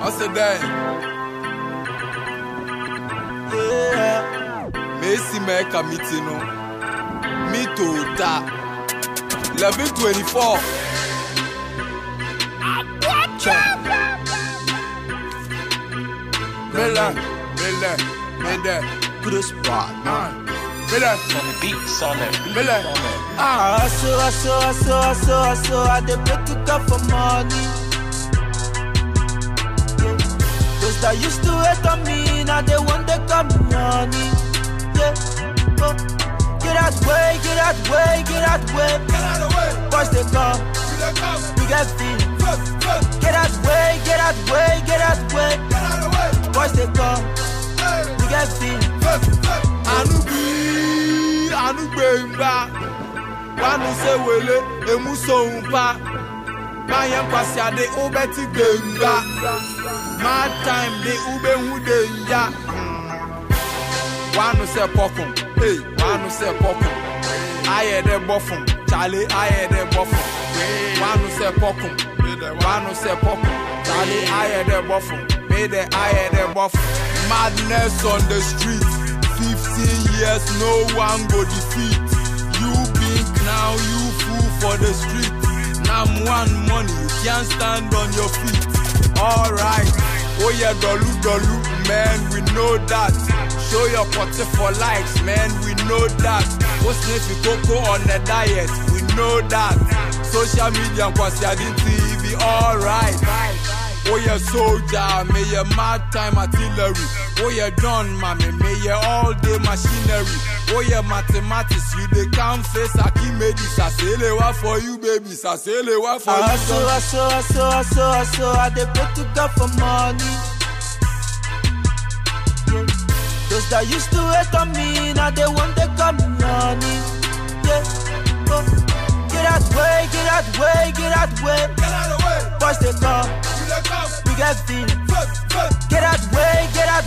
What's the day? Yeah. Messi make a meeting. Me to that. 11:24. Miller. Good spot, man. Miller. On the beats, on it. Miller. I dey pray to God for money. Those that used to hate on me, now they want to come money. Yeah. Oh. Get out way. Get out of the way. Boys they come. We get feeling. Get out way. Get out of the way. Boys they come. We get feeling. Anugbeimba. Wanu se wele emuso umpa. Mayen kwasiade ubeti gbeimba. Mad time de ube hude ya. Wanu se pokum. Hey, wanu se pokum. Aye de bofum. Charlie, aye de bofum. Wanu se pokum. Charlie, aye de bofum. Made the aye de bofum. Madness on the street. 15 years, no one go defeat. You big now, you fool for the street. Now one money, you can't stand on your feet. Alright, oh yeah, dolu, man, we know that. Show your potty for likes, man, we know that. What's if cocoa on the diet, we know that. Social media, Kwasiadin TV, alright. Oh yeah, soldier, may your mad time artillery. Oh yeah, done, mommy, may your all day machinery. Oh yeah, mathematics, you they can't face Archimedes. I say le wa for you, baby. I say le wa for you. I dey pray to God for money. Yeah. Those that used to hate on me, now they want to come money. Yeah. Oh. Get out way. Get out of the way. Boys they come. We get feeling. Get out way.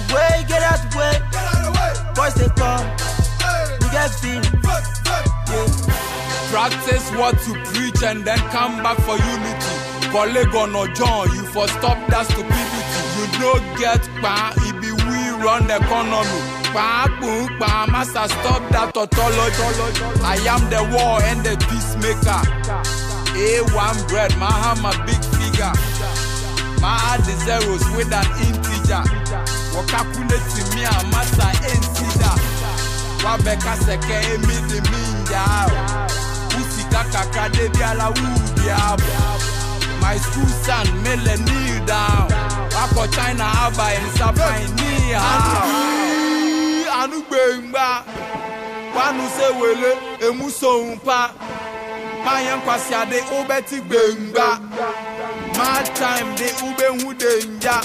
Boys they come. We get feeling. Yeah. Practice what you preach and then come back for unity. Polygon or John, you for stop that stupidity. You don't get pa, it be we run the economy. Pa, master stop that tautology. I am the war and the peacemaker. A1 bread, my hammer big figure. My add the zeros with an integer. Wakakune me a master integer. Wabeka seke emi de minja. Usika kaka de biala wudia. My school son mele kneel down. Wako China aba in Safai ni Anugbeimba. Wanu se wele emuso umpa. Mayen kwasiade ubeti gbeimba. Mad time de ube hude nja.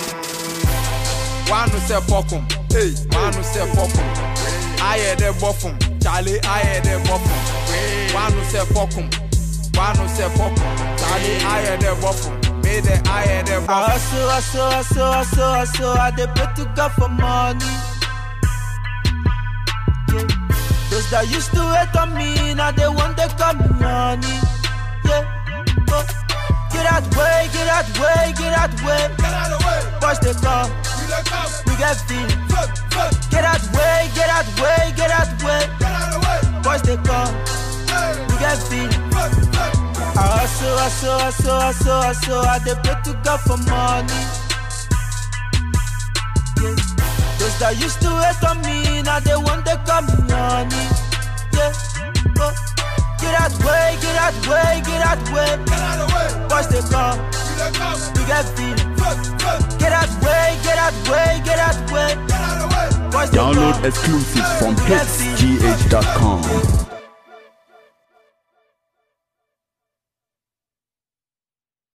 Wanu se pokum. Hey, wanu se pokum. Aye de bofum. Charlie, aye de bofum. Wanu se pokum. Charlie, aye de bofum. Made the aye de bofum. I dey pray to God for money. Yeah. Those that used to hate on me, now they want to come money. Yeah. Oh. Get out way. Boys they come. We get feeling. Get out way. Boys they come. We get feeling. I dey pray to God for money. Yeah. Those that used to hate on me, now they want to come money. Yeah. Oh. Get out way. Boys they come. We get feeling. Get out way. Boys they Download come. exclusives from hitsgh.com.